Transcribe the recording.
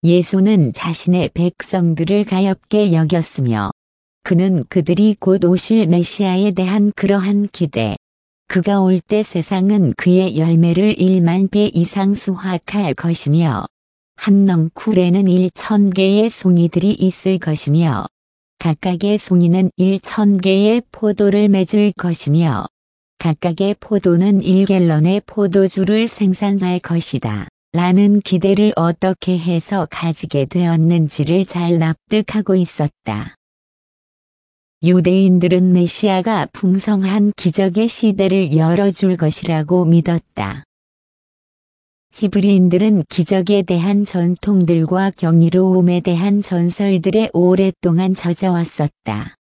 예수는 자신의 백성들을 가엾게 여겼으며 그는 그들이 곧 오실 메시아에 대한 그러한 기대, 그가 올 때 세상은 그의 열매를 1만 배 이상 수확할 것이며 한 넝쿨에는 1,000개의 송이들이 있을 것이며 각각의 송이는 1,000개의 포도를 맺을 것이며 각각의 포도는 1갤런의 포도주를 생산할 것이다. 라는 기대를 어떻게 해서 가지게 되었는지를 잘 납득하고 있었다. 유대인들은 메시아가 풍성한 기적의 시대를 열어줄 것이라고 믿었다. 히브리인들은 기적에 대한 전통들과 경이로움에 대한 전설들에 오랫동안 젖어왔었다.